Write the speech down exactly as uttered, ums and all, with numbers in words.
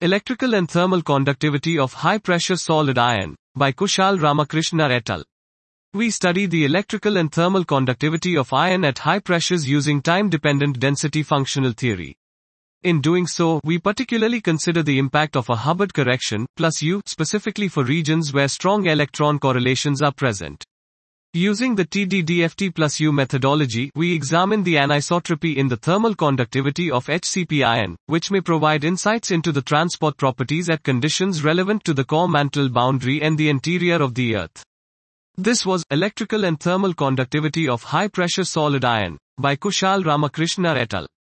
Electrical and Thermal Conductivity of High-Pressure Solid Iron, by Kushal Ramakrishna et al. We study the electrical and thermal conductivity of iron at high pressures using time-dependent density functional theory. In doing so, we particularly consider the impact of a Hubbard correction, plus U, specifically for regions where strong electron correlations are present. Using the T D D F T plus U methodology, we examine the anisotropy in the thermal conductivity of H C p iron, which may provide insights into the transport properties at conditions relevant to the core mantle boundary and the interior of the Earth. This was Electrical and Thermal Conductivity of High-Pressure Solid Iron, by Kushal Ramakrishna et al.